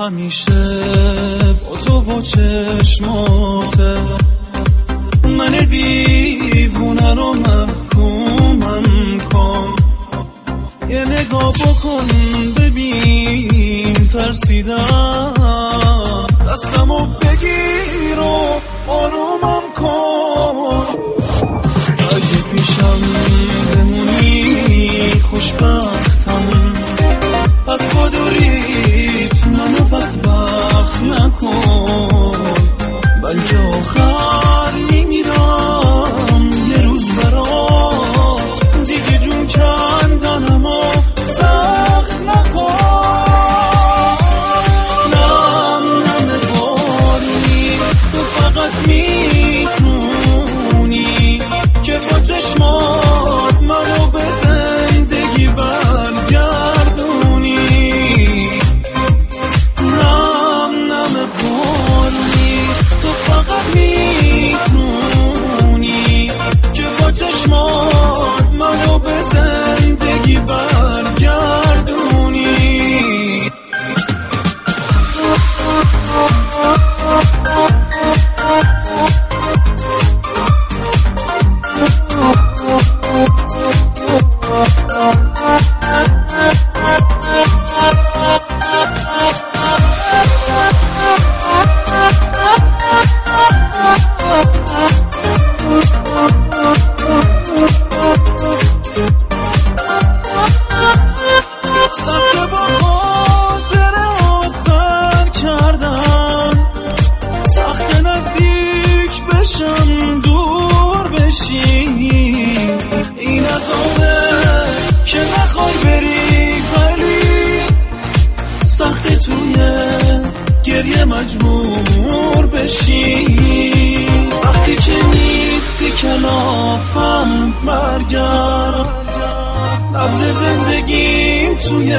همیشه با تو و چشماته من دیوونه رو محکومم کن یه نگاه بکن ببین ترسیدم دستمو بگیر و آرومم کن اگه پیشم بمونی خوشبختم پس بدوریت منو بدبخت نکن بلکه آخر میمیرم یه روز برات دیگه جون کندنم و سخت نکن نم بارونی تو فقط میتونی که با چشمات منو به زندگی برگردونی نم بارونی تو فقط میتونی که با چشمات منو به زندگی برگردونی سخته با خاطره ها سر کردن سخته نزدیک بشم دور بشی این از آنه که نخوای بری ولی سخته توی گریه مجبور بشی وقتی که نیستی کلافم برگرد نبض زندگیم توی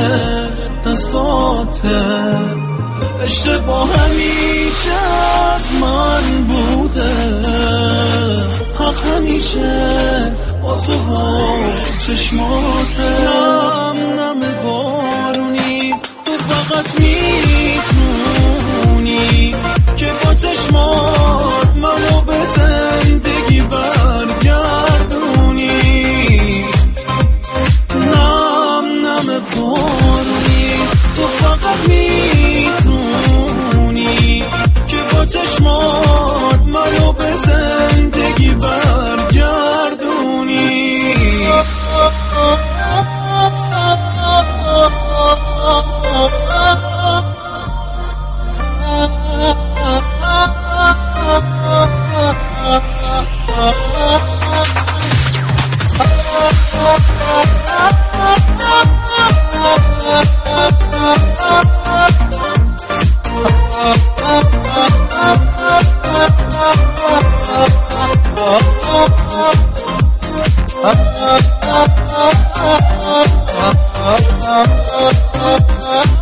دستاته اشتباه همیشه از من بوده حق همیشه با تو و چشماته نم بارونی تو فقط میتونی که با چشمات منو به زندگی برگردونی نم بارونی تو فقط میتونی که با چشمات منو به زندگی برگردونی Ha